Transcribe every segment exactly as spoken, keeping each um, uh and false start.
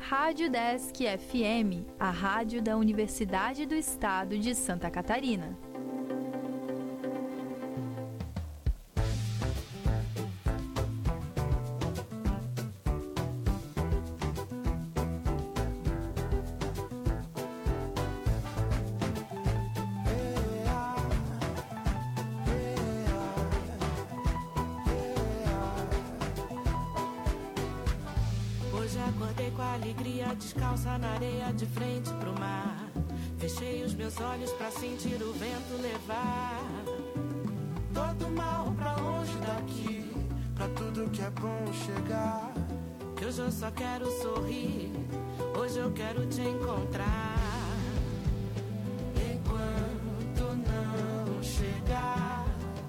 Rádio Desk F M, a rádio da Universidade do Estado de Santa Catarina. Descalça na areia de frente pro mar. Fechei os meus olhos pra sentir o vento levar todo mal pra longe daqui, pra tudo que é bom chegar. Que hoje eu só quero sorrir, hoje eu quero te encontrar. Enquanto não chegar,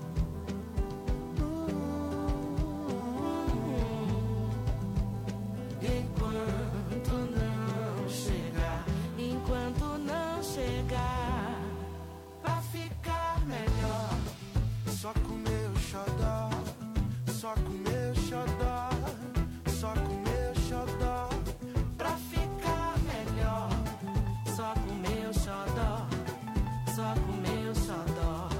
enquanto não chegar, pra ficar melhor, só comer o xodó, só comer o xodó, só comer o xodó, pra ficar melhor, só comer o xodó, só comer o xodó.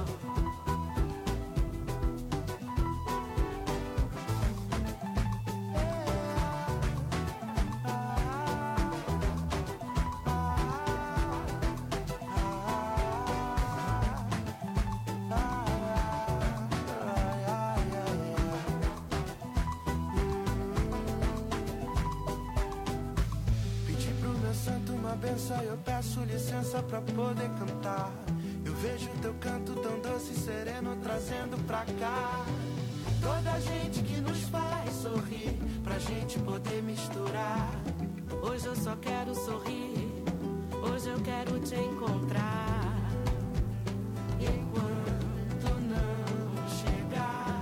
Eu peço licença pra poder cantar. Eu vejo teu canto tão doce e sereno trazendo pra cá toda a gente que nos faz sorrir, pra gente poder misturar. Hoje eu só quero sorrir, hoje eu quero te encontrar. Enquanto não chegar,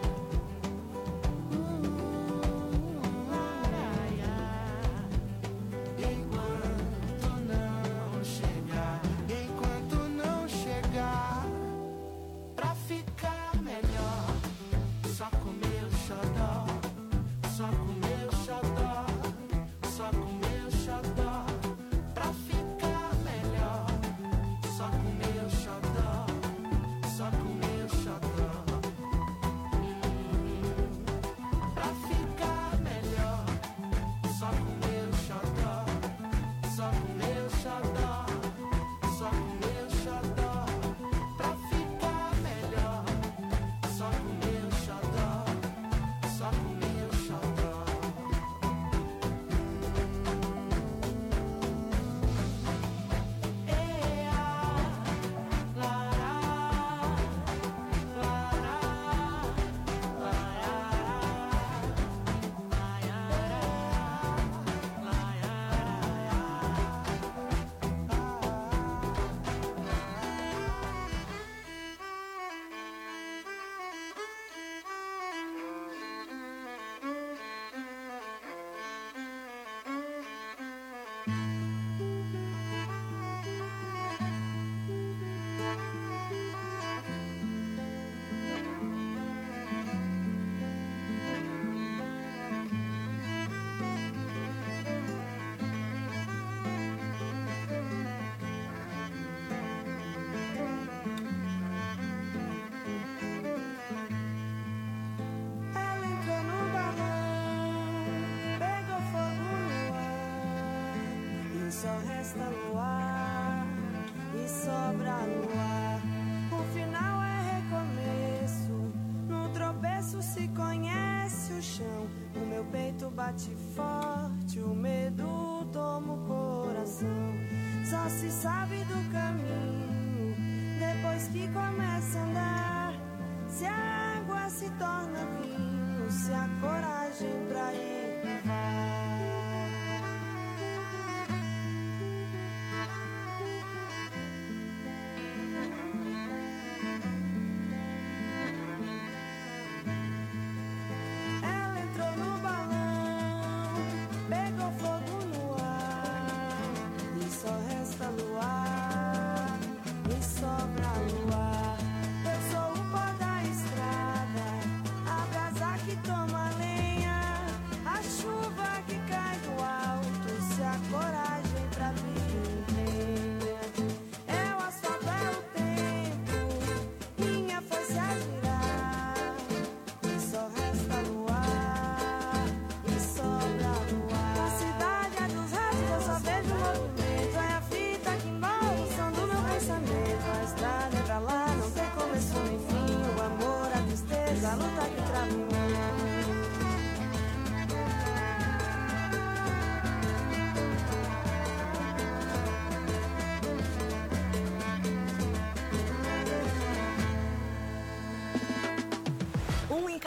bate forte, o medo toma o coração. Só se sabe do caminho depois que começa a andar. Se a água se torna vinho, se a coragem pra ir vai. Que toma lenha.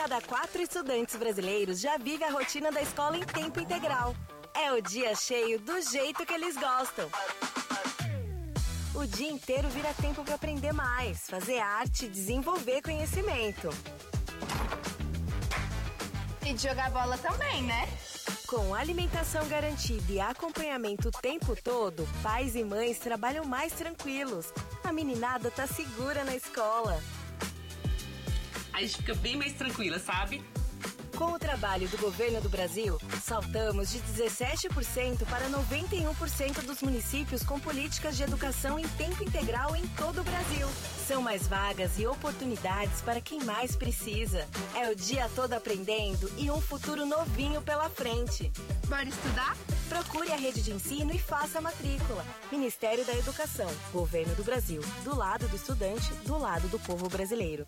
cada quatro estudantes brasileiros já vive a rotina da escola em tempo integral. É o dia cheio do jeito que eles gostam. O dia inteiro vira tempo para aprender mais, fazer arte e desenvolver conhecimento. E de jogar bola também, né? Com alimentação garantida e acompanhamento o tempo todo, pais e mães trabalham mais tranquilos. A meninada tá segura na escola. A gente fica bem mais tranquila, sabe? Com o trabalho do governo do Brasil, saltamos de dezessete por cento para noventa e um por cento dos municípios com políticas de educação em tempo integral em todo o Brasil. São mais vagas e oportunidades para quem mais precisa. É o dia todo aprendendo e um futuro novinho pela frente. Bora estudar? Procure a rede de ensino e faça a matrícula. Ministério da Educação, Governo do Brasil. Do lado do estudante, do lado do povo brasileiro.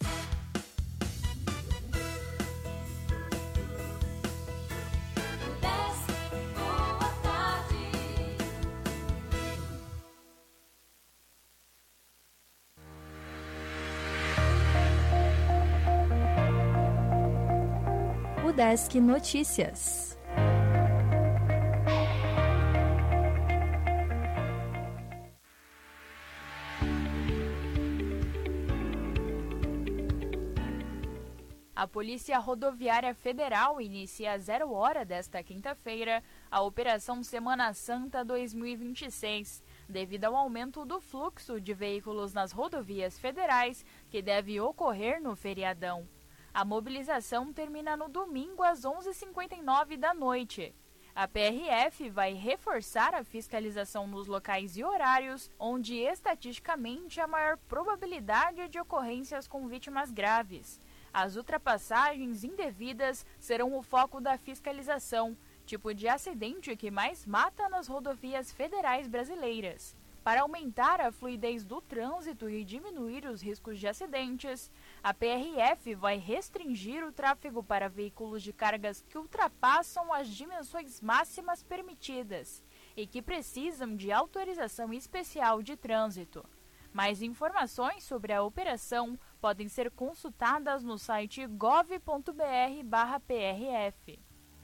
Desk Notícias. A Polícia Rodoviária Federal inicia às zero hora desta quinta-feira a Operação Semana Santa dois mil e vinte e seis, devido ao aumento do fluxo de veículos nas rodovias federais que deve ocorrer no feriadão. A mobilização termina no domingo às onze e cinquenta e nove da noite. A P R F vai reforçar a fiscalização nos locais e horários onde estatisticamente há maior probabilidade de ocorrências com vítimas graves. As ultrapassagens indevidas serão o foco da fiscalização, tipo de acidente que mais mata nas rodovias federais brasileiras. Para aumentar a fluidez do trânsito e diminuir os riscos de acidentes, a P R F vai restringir o tráfego para veículos de cargas que ultrapassam as dimensões máximas permitidas e que precisam de autorização especial de trânsito. Mais informações sobre a operação podem ser consultadas no site gov ponto br barra P R F.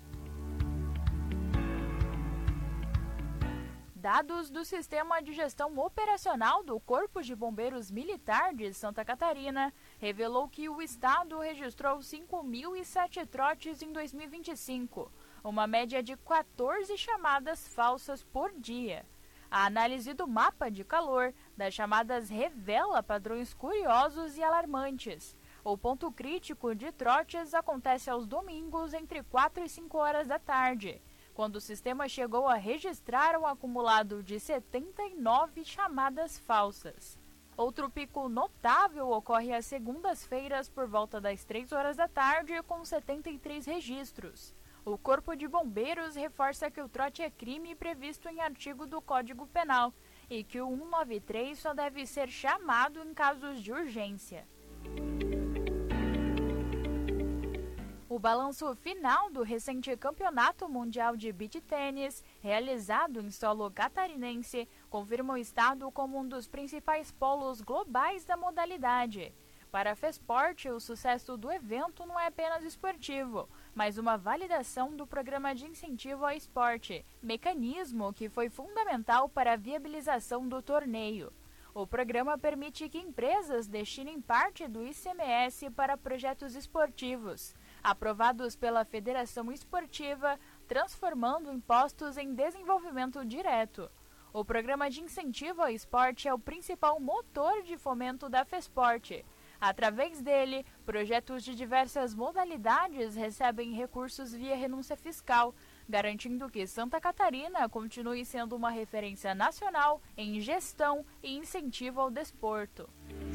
Dados do Sistema de Gestão Operacional do Corpo de Bombeiros Militar de Santa Catarina revelou que o estado registrou cinco mil e sete trotes em dois mil e vinte e cinco, uma média de quatorze chamadas falsas por dia. A análise do mapa de calor das chamadas revela padrões curiosos e alarmantes. O ponto crítico de trotes acontece aos domingos entre quatro e cinco horas da tarde, quando o sistema chegou a registrar um acumulado de setenta e nove chamadas falsas. Outro pico notável ocorre às segundas-feiras por volta das três horas da tarde, com setenta e três registros. O Corpo de Bombeiros reforça que o trote é crime previsto em artigo do Código Penal e que o cento e noventa e três só deve ser chamado em casos de urgência. O balanço final do recente Campeonato Mundial de Beach Tênis, realizado em solo catarinense, confirma o estado como um dos principais polos globais da modalidade. Para a Fesport, o sucesso do evento não é apenas esportivo, mas uma validação do Programa de Incentivo ao Esporte, mecanismo que foi fundamental para a viabilização do torneio. O programa permite que empresas destinem parte do I C M S para projetos esportivos, aprovados pela Federação Esportiva, transformando impostos em desenvolvimento direto. O Programa de Incentivo ao Esporte é o principal motor de fomento da Fesport. Através dele, projetos de diversas modalidades recebem recursos via renúncia fiscal, garantindo que Santa Catarina continue sendo uma referência nacional em gestão e incentivo ao desporto.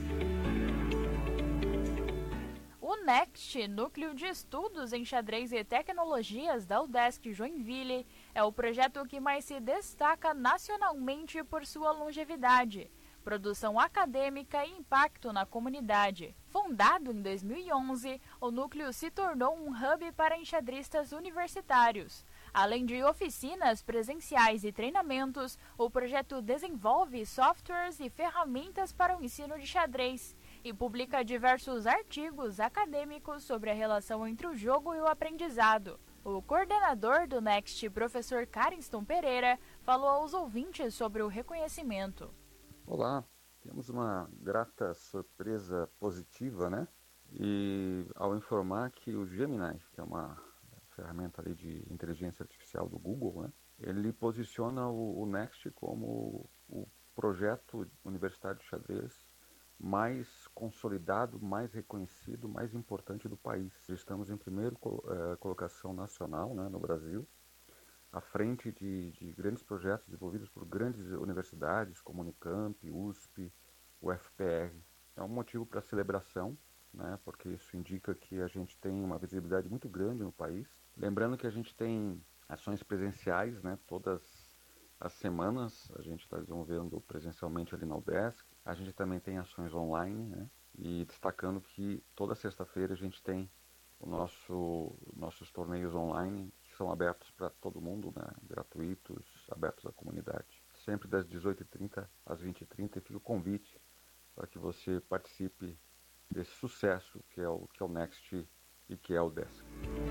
O NEXT, Núcleo de Estudos em Xadrez e Tecnologias da UDESC Joinville, é o projeto que mais se destaca nacionalmente por sua longevidade, produção acadêmica e impacto na comunidade. Fundado em dois mil e onze, o núcleo se tornou um hub para enxadristas universitários. Além de oficinas presenciais e treinamentos, o projeto desenvolve softwares e ferramentas para o ensino de xadrez, e publica diversos artigos acadêmicos sobre a relação entre o jogo e o aprendizado. O coordenador do Next, professor Carinston Pereira, falou aos ouvintes sobre o reconhecimento. Olá, temos uma grata surpresa positiva, né? E ao informar que o Gemini, que é uma ferramenta ali de inteligência artificial do Google, né? Ele posiciona o, o Next como o projeto universitário de xadrez mais consolidado, mais reconhecido, mais importante do país. Estamos em primeira eh, colocação nacional, né, no Brasil, à frente de, de grandes projetos desenvolvidos por grandes universidades como Unicamp, U S P, U F P R. É um motivo para celebração, né, porque isso indica que a gente tem uma visibilidade muito grande no país. Lembrando que a gente tem ações presenciais, né, todas as semanas, a gente está desenvolvendo presencialmente ali na UDESC. A gente também tem ações online, né, e destacando que toda sexta-feira a gente tem o nosso, nossos torneios online, que são abertos para todo mundo, né, gratuitos, abertos à comunidade. Sempre das dezoito e trinta às vinte e trinta, e fica o convite para que você participe desse sucesso que é o, que é o Next e que é o Desk.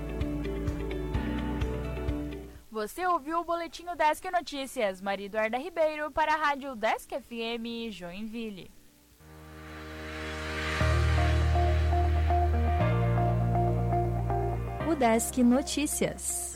Você ouviu o Boletim Desk Notícias, Maria Eduarda Ribeiro, para a Rádio Desk F M Joinville. O Desk Notícias.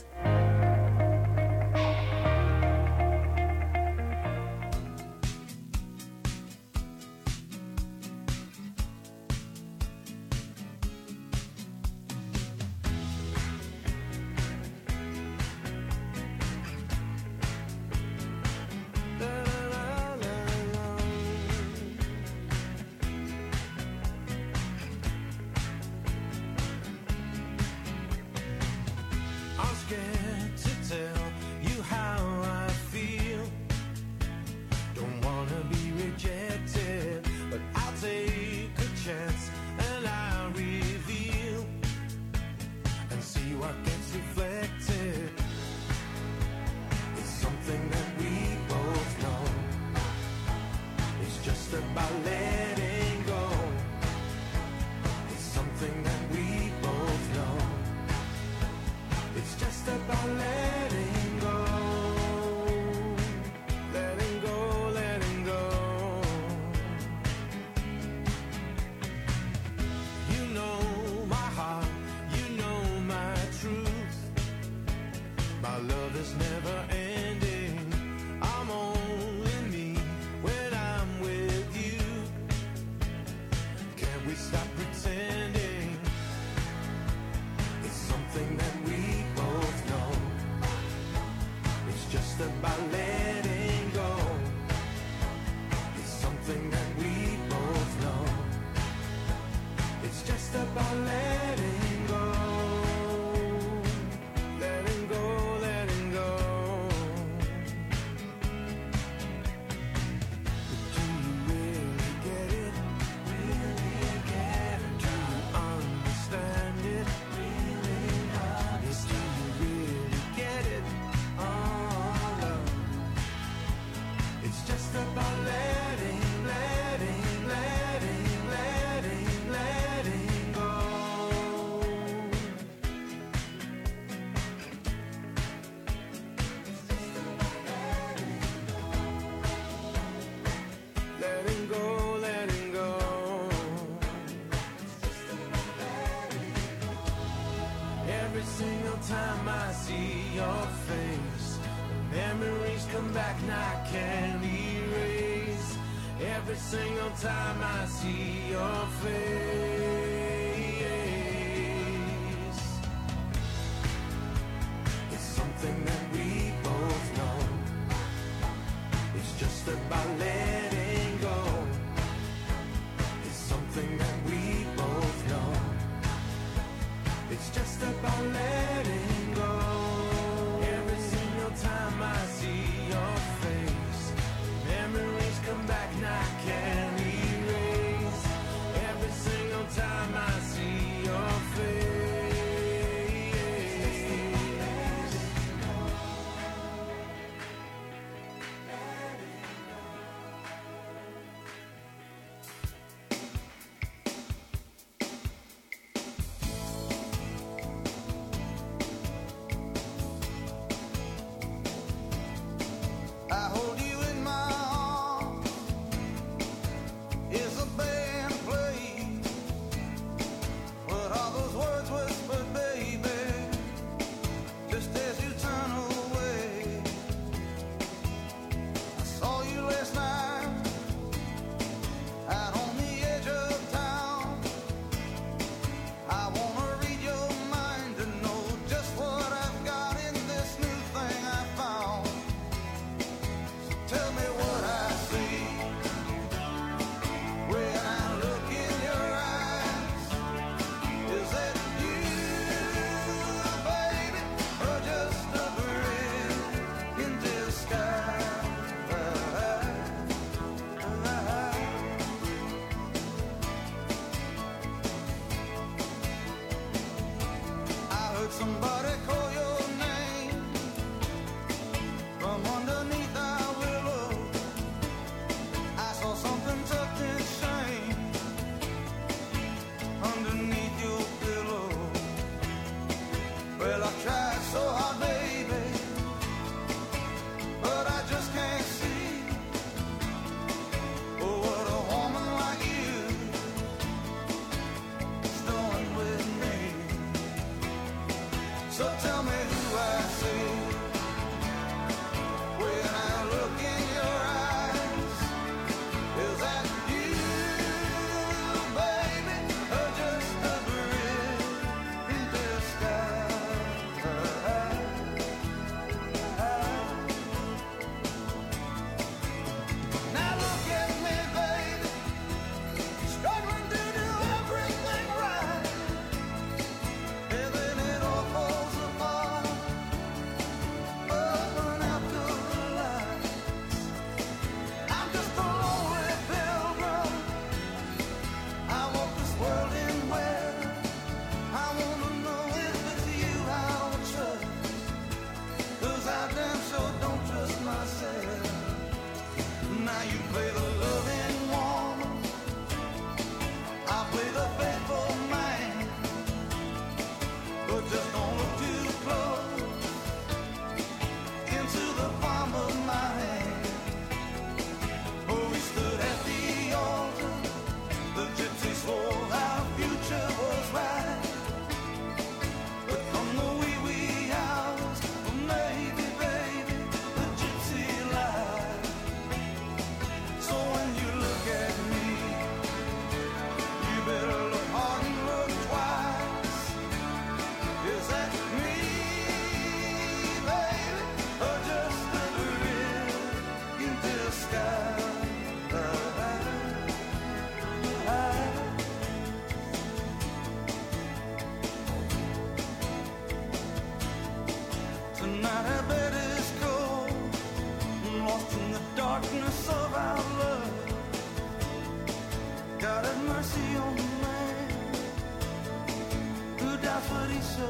Time I see your face, memories come back and I can't erase. Every single time I see your face, it's something that we both know. It's just about letting go. It's something that we both know. It's just about letting go. Every single time I see your face, memories come back and I can't erase. Every single time So tell me who I see when I look in your eyes. Is that you, baby, or just a bridge in disguise? Now look at me, baby, struggling to do everything right. And then it all falls apart, open up to the light. I'm just a lonely pilgrim. I walk this world in where I wanna know if it's you I will trust. 'Cause I damn sure don't trust myself. Now you play the loving woman, I play the faithful man. But just don't look too close into the palm of my hand. Oh, we stood at the altar, the gypsy swore our future was right. But come the wee wee hours, maybe, baby, the gypsy lied. So when you look at me, you better look hard and look twice. Is that me, baby, or just a bridge in disguise? Tonight our bed is cold, lost in the darkness of our love. God have mercy on the man who died for these so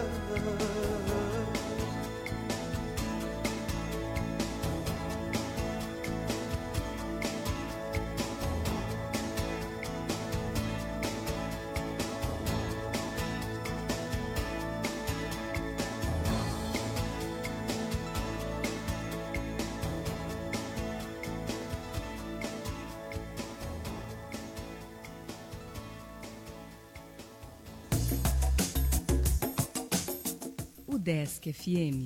Desk F M.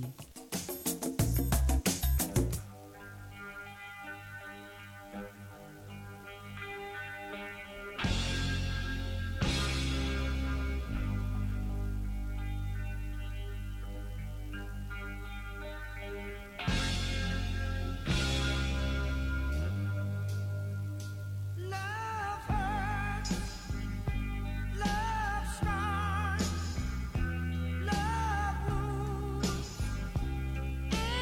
love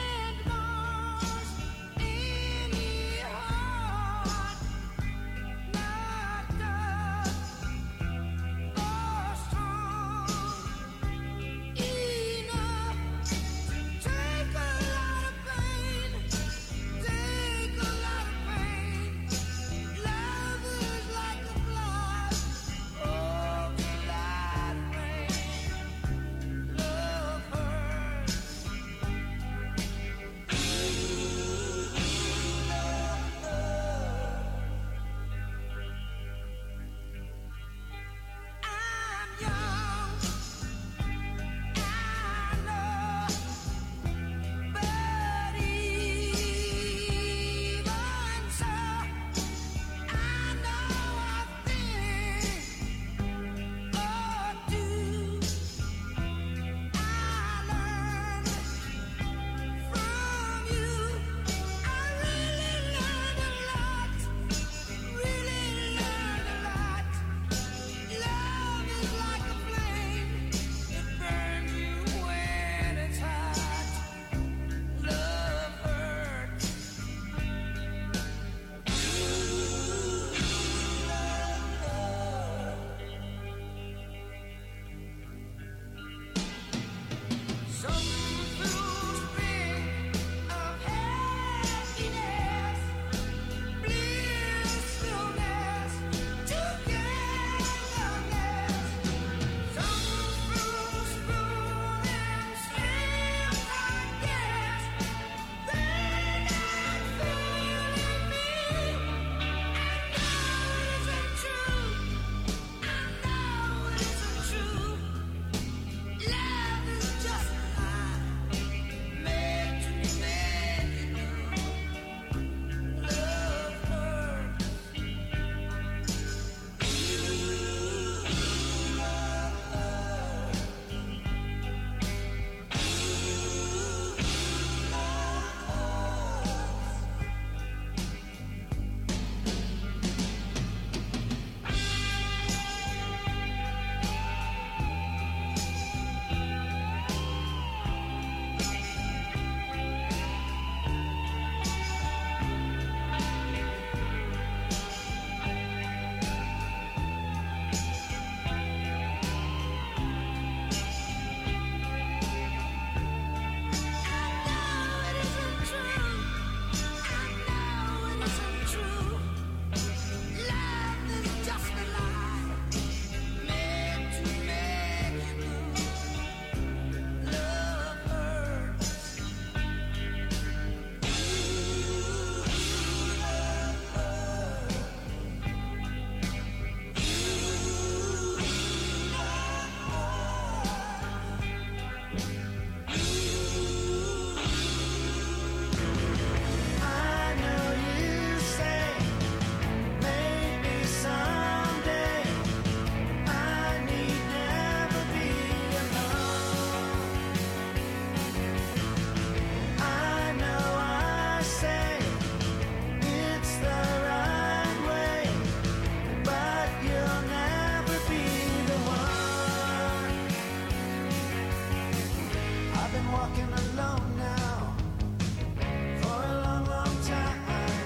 walking alone now for a long, long time.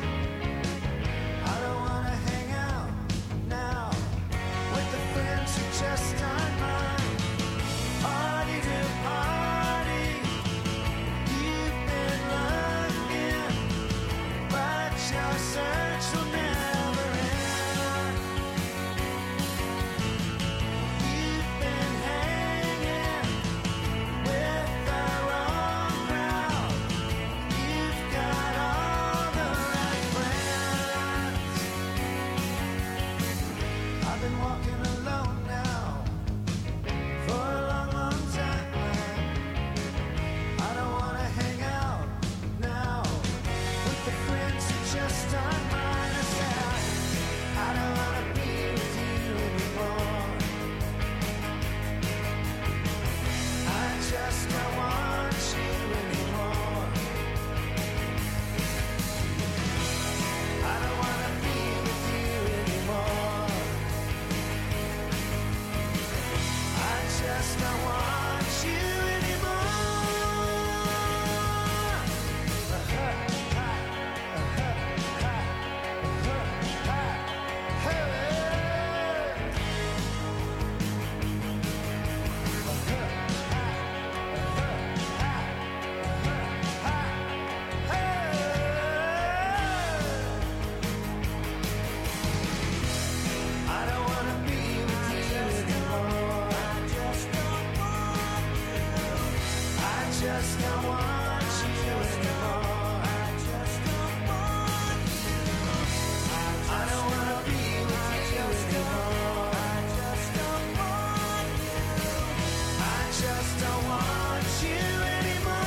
I don't wanna hang out now with the friends who just aren't mine. Party to party, you've been looking, but your search will never end. You've been hanging with the wrong crowd. You've got all the right friends. I've been walking alone now for a long, long time. I don't wanna hang out now with the friends who just aren't mine. I said, I don't wanna be with you anymore. I just don't want you anymore. I don't wanna be with you anymore. I just don't want you anymore. I don't wanna be with you anymore. I just don't want you. I just don't want you anymore. I just don't want you. I don't wanna be with you anymore. I just don't want you. I just don't want you anymore.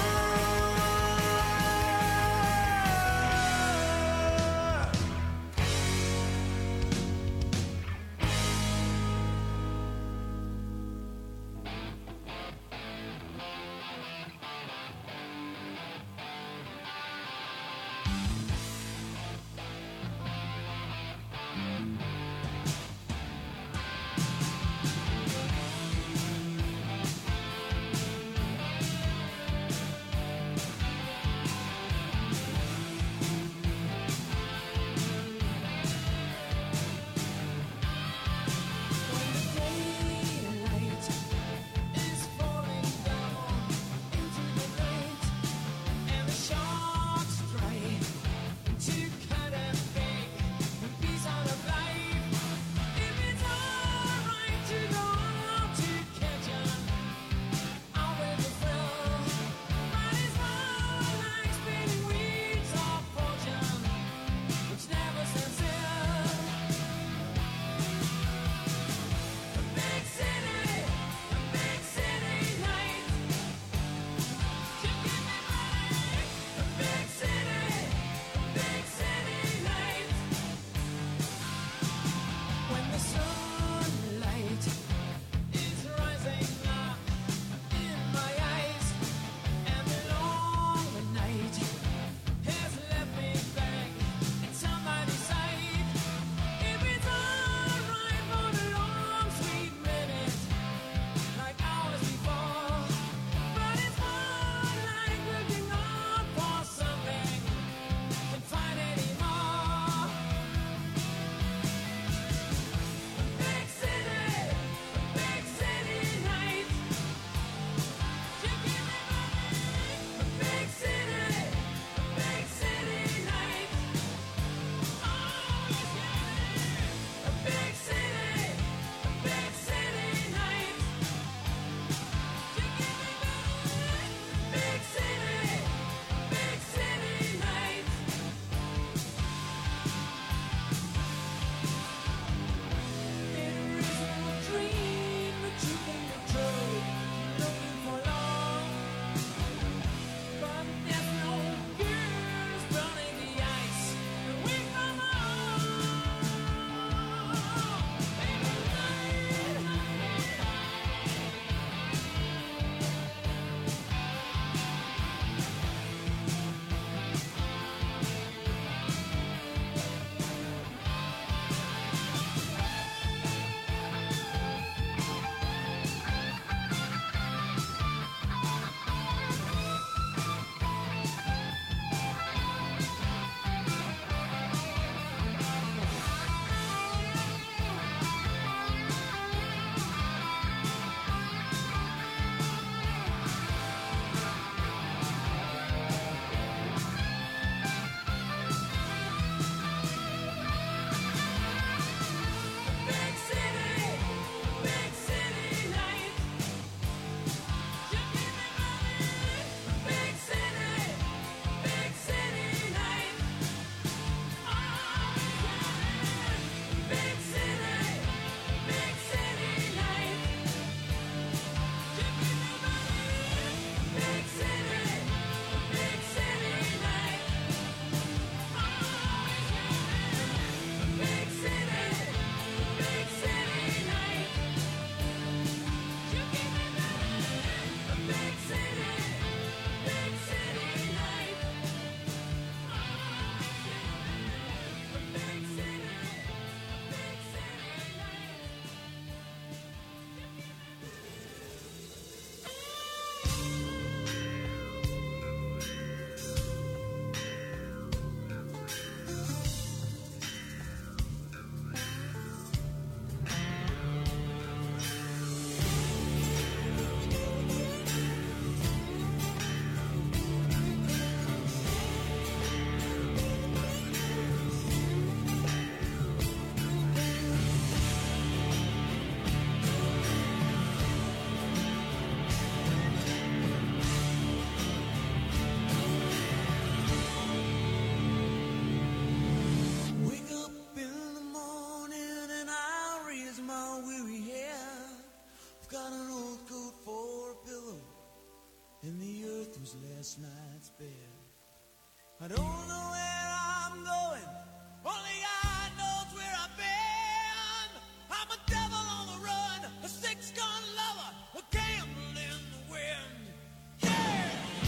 was last night's bed. I don't know where I'm going, only God knows where I've been. I'm a devil on the run, a six-gun lover, a gamble in the wind. Yeah!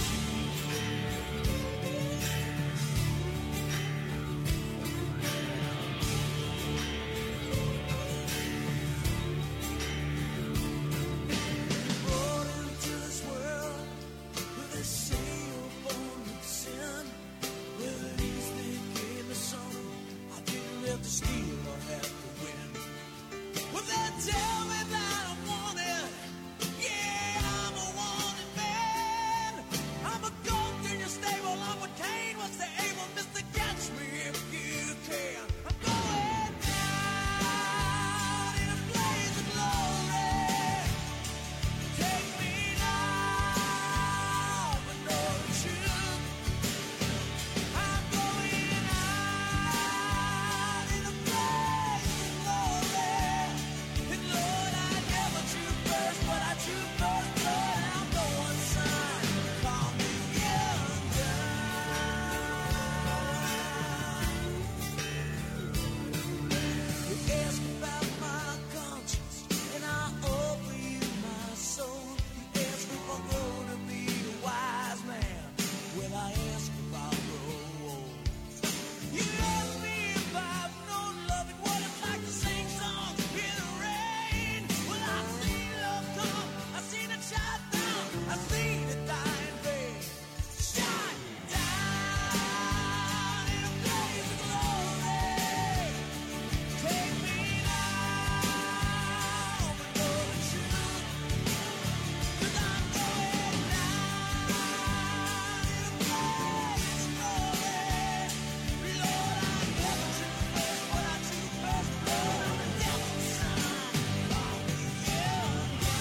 Born into this world with a sail born with sin. Well, at least they gave me some. I didn't have to steal or have to win. Well, they tell me that I'm wanted. Yeah, I'm a wanted man. I'm a goat in your stable. I'm what Cain was to Abel. Mister Catch me if you can. I'm going down in a blaze of glory. Take me now, but no truth. I'm going out in a blaze of glory. And Lord, I never choose first, but I choose first blood. I'm going son, call me young You ask about my conscience, and I offer you my soul. You ask if I'm going to be a wise man. Well, I ask about roads. You ask me if I've known love and what it's like to sing songs in the rain. Well, I've seen love come, I've seen it shot down, I've seen it die in vain. Shot down in a blaze of glory. Take me now, but know the truth. 'Cause I'm going down in a blaze of glory. Lord, I never choose first, but I choose first blood. I'm the devil's son, call me young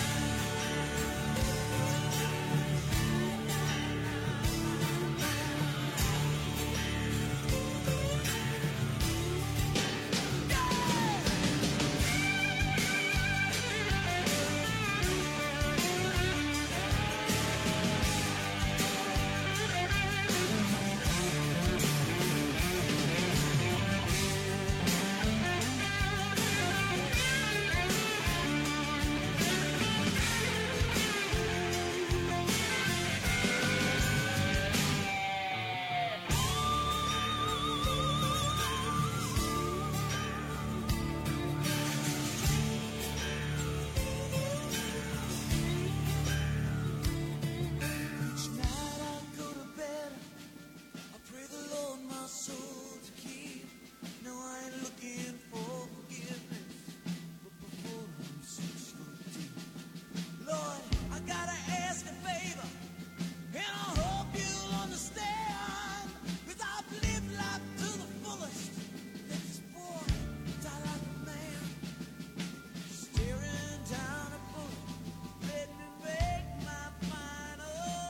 Each night I go to bed, I pray the Lord my soul to keep. No, I ain't looking for forgiveness, but before I'm six foot deep. Lord, I gotta ask a favor, and I hope you'll understand. 'Cause I've lived life to the fullest. Let this boy die like a man, staring down a bullet. Let me make my final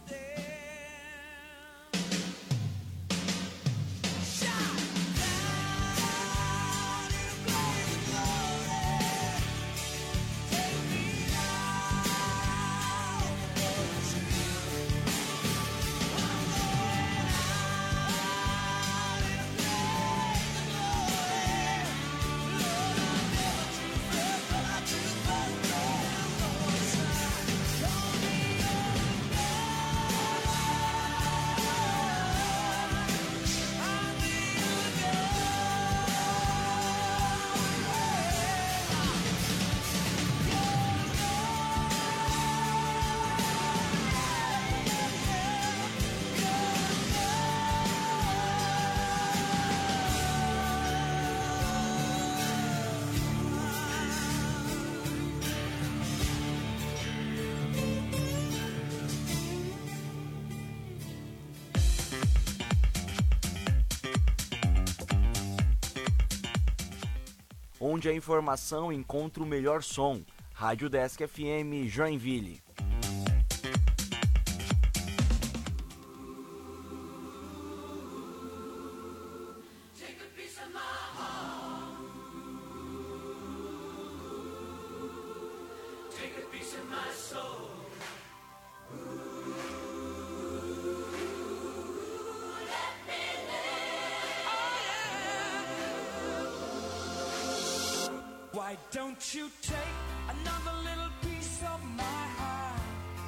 stand. Shot down in a blaze of glory. Take me now, but know the truth. I'm going out in a blaze of glory. Lord, I never choose first, but I choose first blood. I'm going son, call me young blood. I'm the young Onde a informação encontra o melhor som. Rádio Desk F M Joinville. Take a piece of my heart. Take a piece of my soul. Why don't you take another little piece of my heart?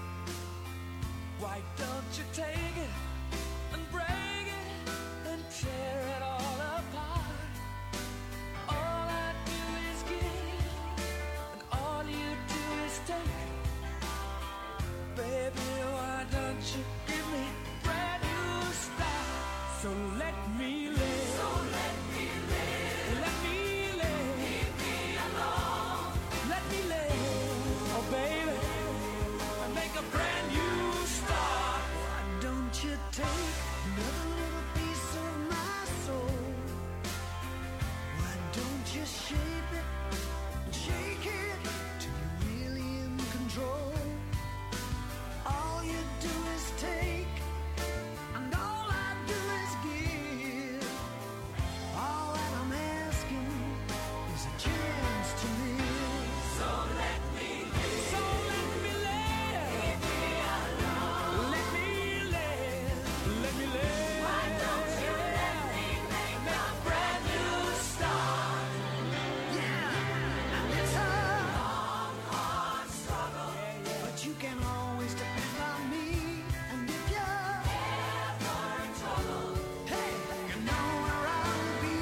Why don't you take it and break it and tear it all apart? All I do is give, and all you do is take. Baby, why don't you give me a brand new start? So let me live. So let me live. Let me live. Leave me alone. Let me live. Oh, baby, and make a brand new start. Why don't you take another little piece of my soul? Why don't you shape it and shake it till you're really in control? All you do is take, and all I do is give. All that I'm asking is a chance to live. So let me live. So let me live. Leave me alone. Let me live. Let me live. Why don't you let me make a brand new start? Yeah, and it's a long, hard struggle, but you can always depend on me. And if you're ever in trouble, hey, you know where I'll be.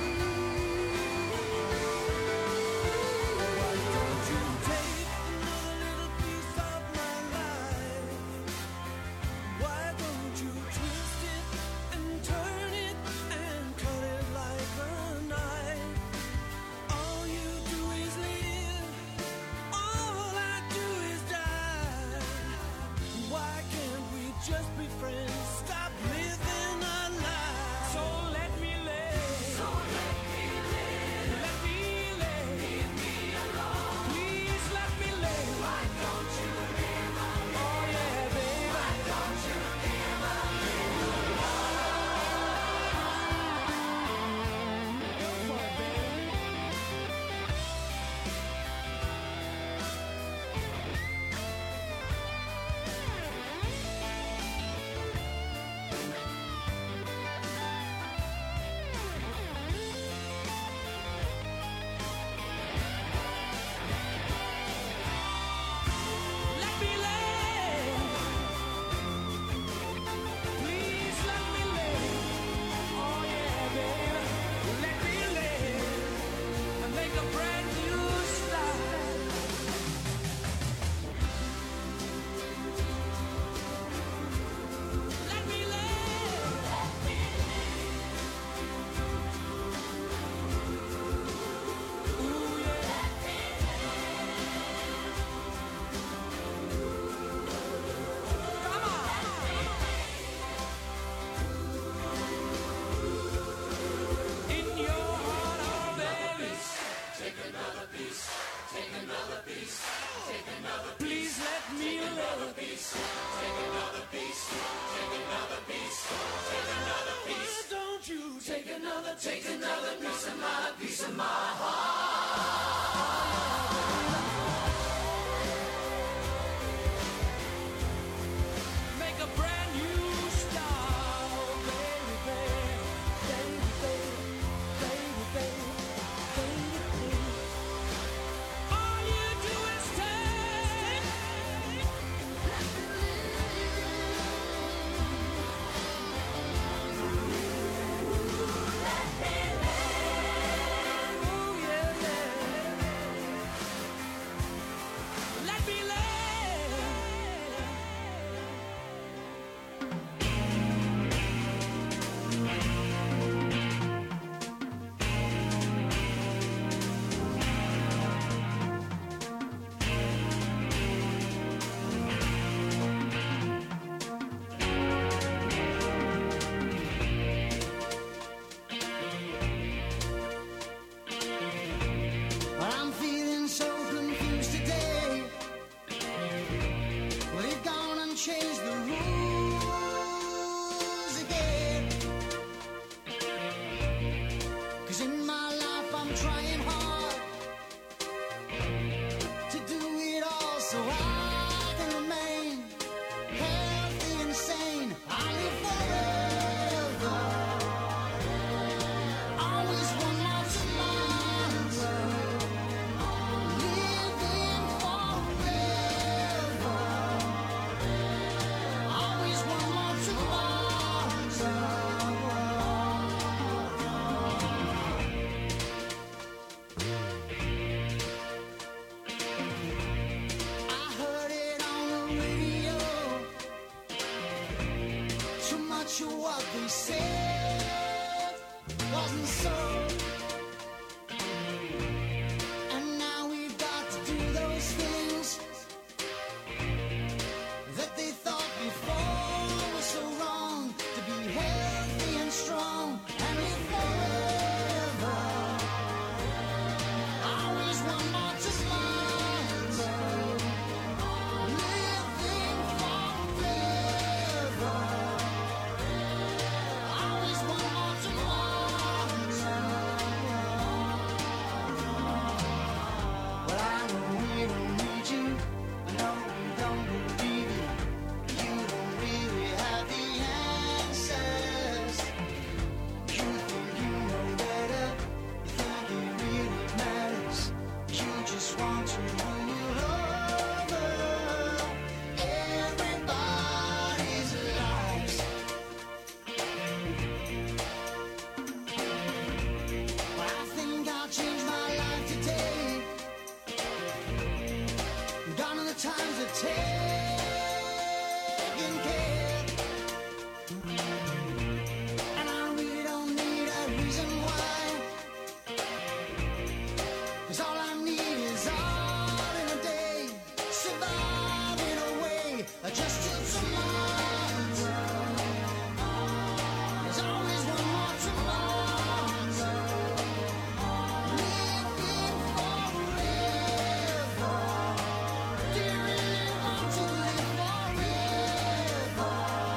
Why don't you take another little piece of my life? Why don't you twist it and turn it and cut it like a knife? All you do is live, all I do is die. Why can't we just be friends? Stop living our lives. So let me live. So let me live. Let me live. Leave me alone. Please let me live. Why don't you live alone? Oh yeah, baby. Why don't you live alone? Go for it, baby. Let me live. Please let me live. Oh yeah, baby. Let me live and make a brand new start. Let me live. Ooh yeah. Come on. In your heart, oh baby. Take another piece. Take another piece. Take another piece. Please let me live. Piece. Take another piece. Take another piece. Take another piece. Why don't you take another, take another piece of my, piece of my heart? Make a brand new start, oh baby, baby, baby, baby, baby, baby, baby, baby. All you do is take. Let me live. Let me live. sure what they said wasn't so. And now we've got to do those things that they thought before was so wrong. To be healthy and strong and live forever. Always one more to smile. Living forever. Always one more to smile. Well, I know we don't need you. No, we don't believe you. You don't really have the answers. You think you know better. You think it really matters. You just want to rule over everybody's lives. But I think I'll change my life today. Gone are the times of taking care. And I really don't need a reason why. 'Cause all I need is all in a day. Surviving away just till tomorrow. There's always one more tomorrow. Living forever. Do you really want to live forever?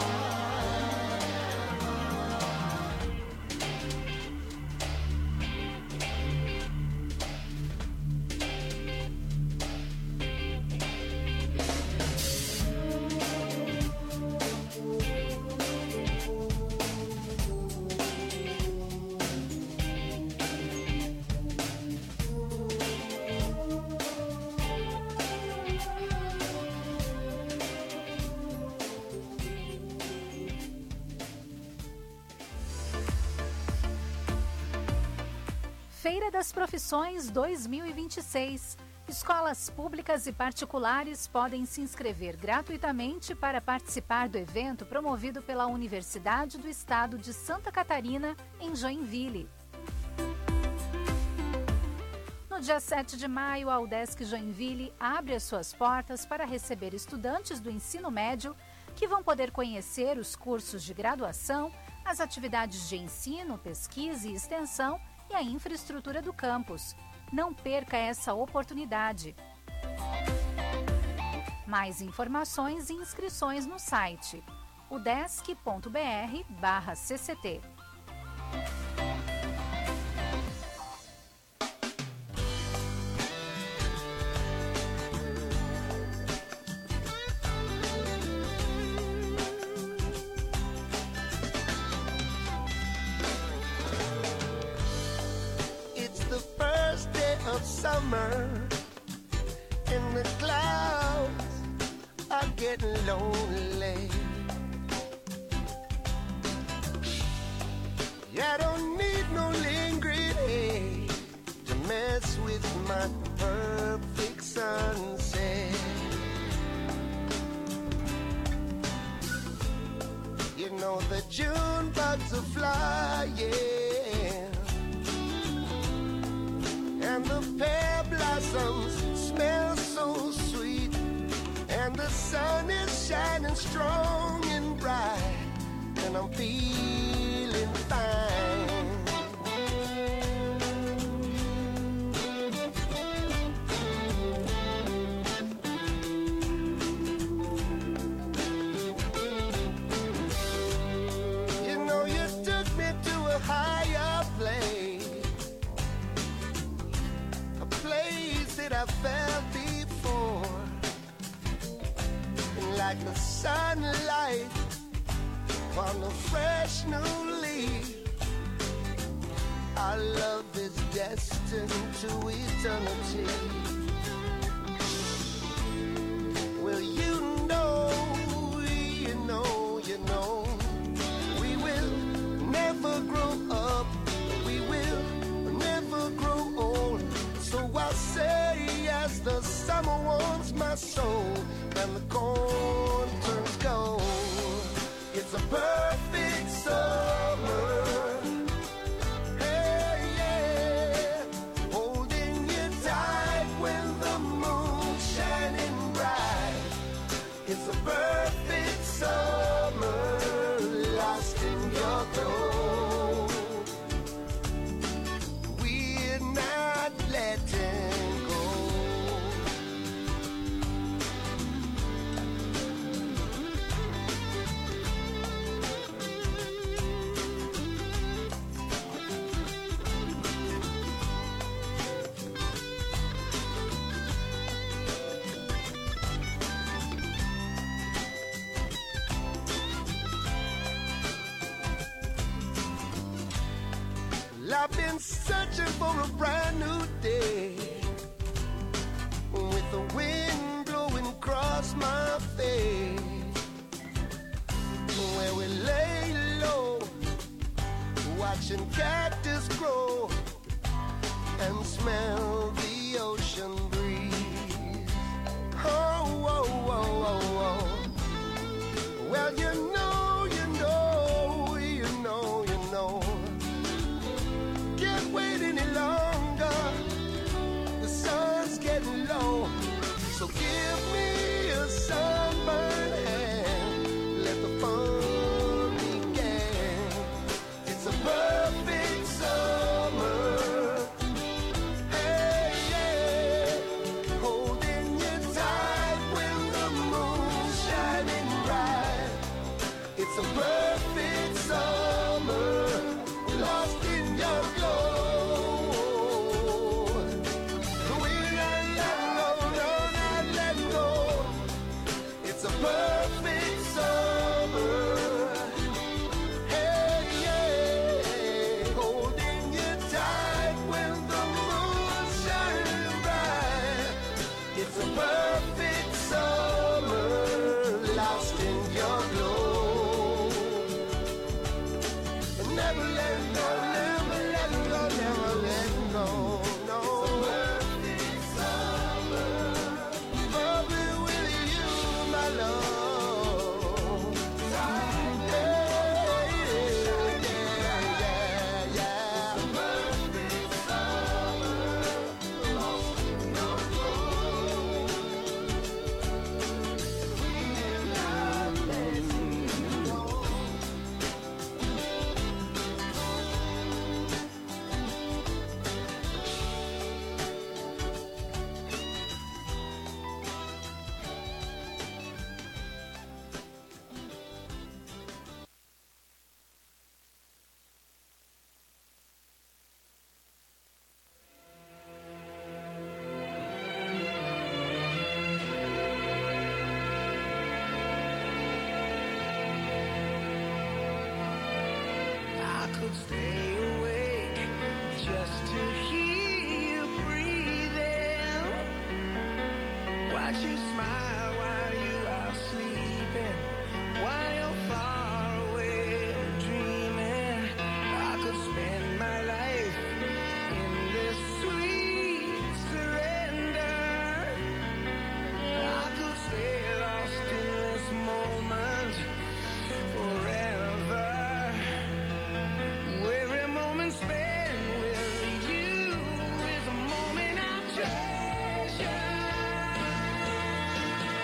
Feira das Profissões dois mil e vinte e seis. Escolas públicas e particulares podem se inscrever gratuitamente para participar do evento promovido pela Universidade do Estado de Santa Catarina, em Joinville. No dia sete de maio, a UDESC Joinville abre as suas portas para receber estudantes do ensino médio que vão poder conhecer os cursos de graduação, as atividades de ensino, pesquisa e extensão e a infraestrutura do campus. Não perca essa oportunidade. Mais informações e inscrições no site udesc.br barra cct. Summer and the clouds are getting lonely. I don't need no lingering aid to mess with my perfect sunset. You know the June bugs are flying and the pear blossoms smell so sweet, and the sun is shining strong and bright, and I'm feeling fine. You know you took me to a higher place, place that I felt before, and like the sunlight on a fresh new leaf, our love is destined to eternity. Well, you know, you know, you know, we will never grow up, we will never grow old. So I'll say as the summer warms my soul and the corn turns gold, it's a perfect Well, I've been searching for a brand new day, with the wind blowing across my face, where we lay low, watching cactus grow and smell the ocean breeze. Oh, oh, oh, oh, oh. Well, you know, you know, you know, you know, can't wait any longer. The sun's getting low, so give me a sunburned hand. Let the fun begin. It's a perfect summer. Hey, yeah. Holding you tight when the moon's shining bright. It's a perfect summer, lost in your glow. We're not letting go, no, not letting go. It's a perfect summer. Hey, yeah. Holding you tight when the moon's shining bright. It's a perfect summer, lost in your glow. And never let go, never let go, never let go, no. It's a perfect summer, bubbling with you, my love. Yeah, yeah, yeah, yeah. It's a perfect summer, lost in your glow. We're not letting go. I could stay awake just to hear you breathing. Watch you smile while you are sleeping, while you're far away dreaming. I could spend my life in this sweet surrender. I could stay lost in this moment forever. Every moment spent with you is a moment I treasure.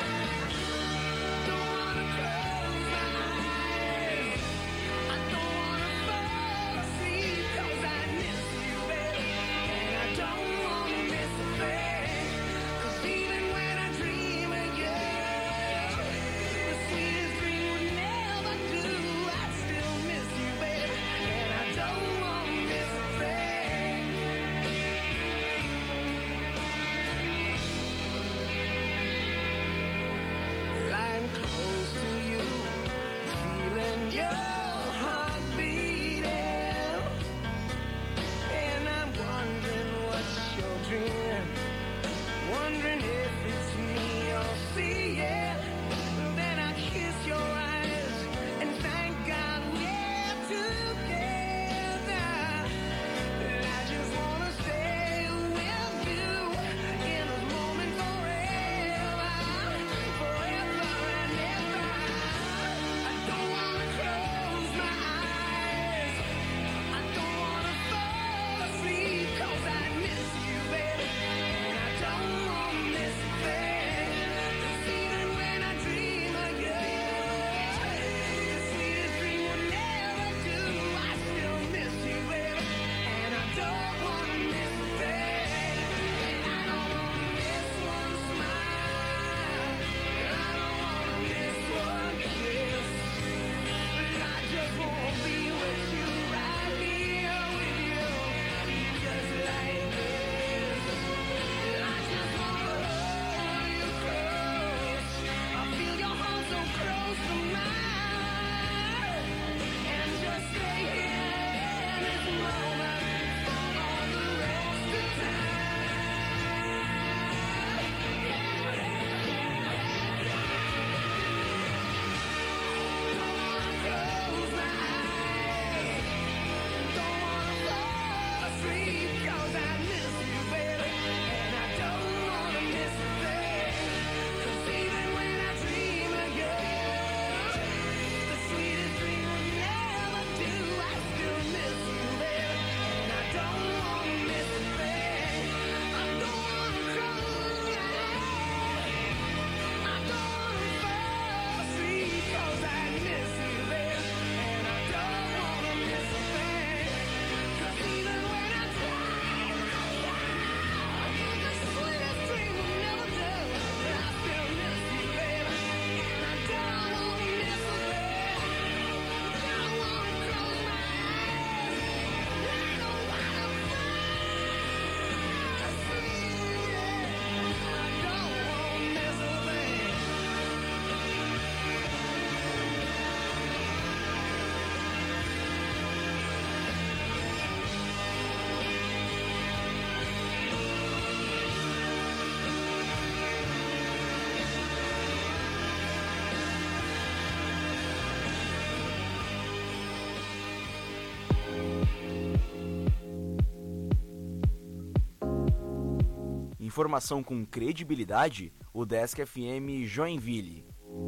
Informação com credibilidade, o Desk F M Joinville.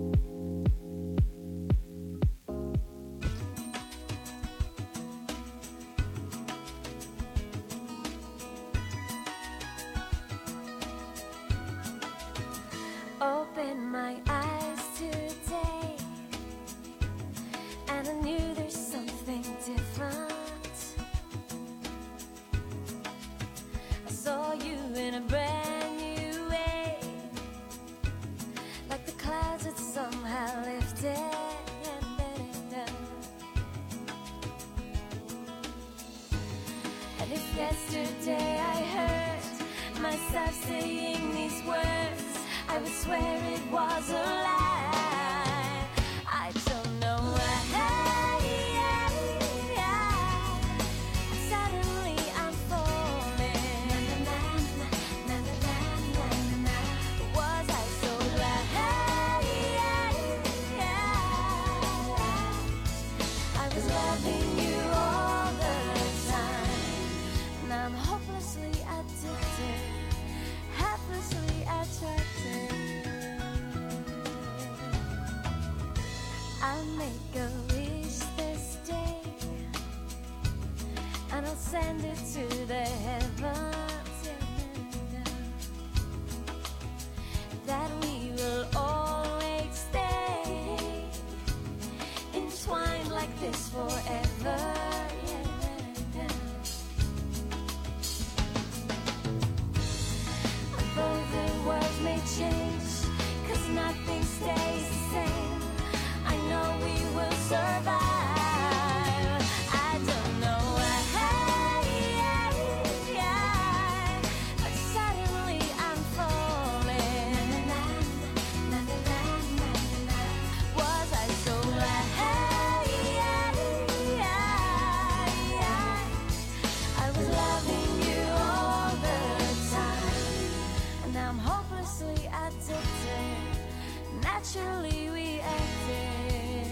Open my eyes today, and I knew there's something different. I saw you in a brand new way, like the clouds had somehow lifted. And if yesterday I heard myself saying these words, I would swear it was a lie. I don't know why. Suddenly I'm falling. Was I so blind? I was loving you all the time. Now I'm hopelessly addicted, helplessly attracted. I'll make a wish this day, and I'll send it to the heavens, yeah, that we will always stay entwined like this forever. Yeah. Although the world may change, 'cause nothing stays the same, I know we will survive. I don't know why, but suddenly I'm falling. Was I so blind? I was loving you all the time, and I'm hopelessly addicted, naturally reacted.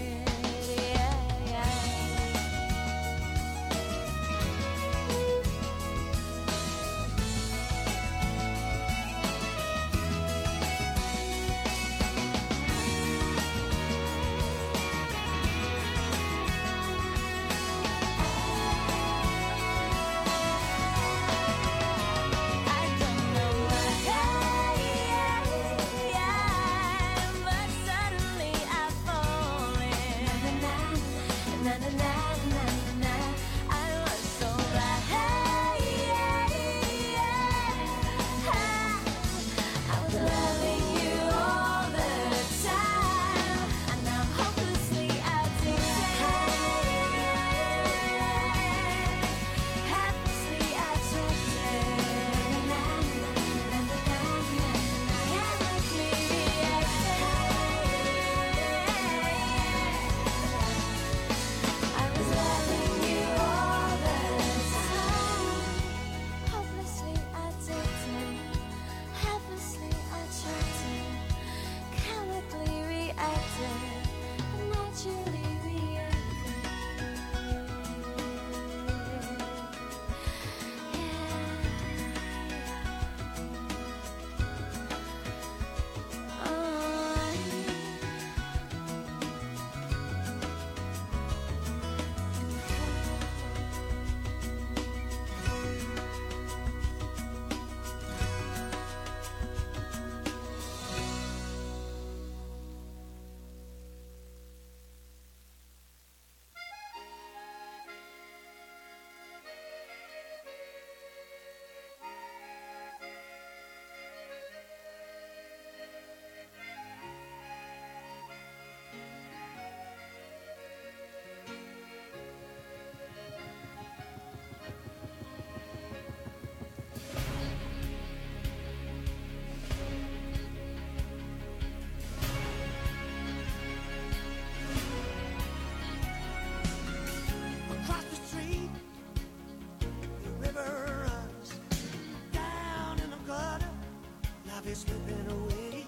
is slipping away.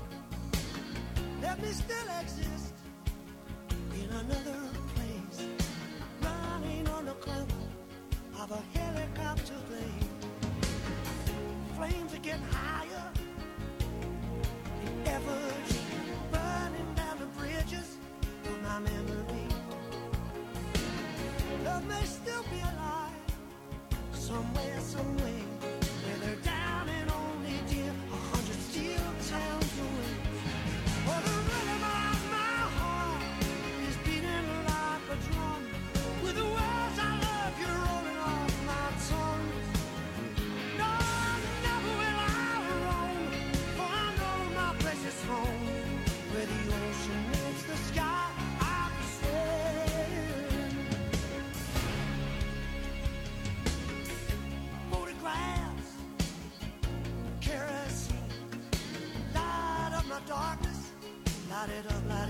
Let me still exist in another place, running on the cover of a helicopter plane. Flames are getting high. it up like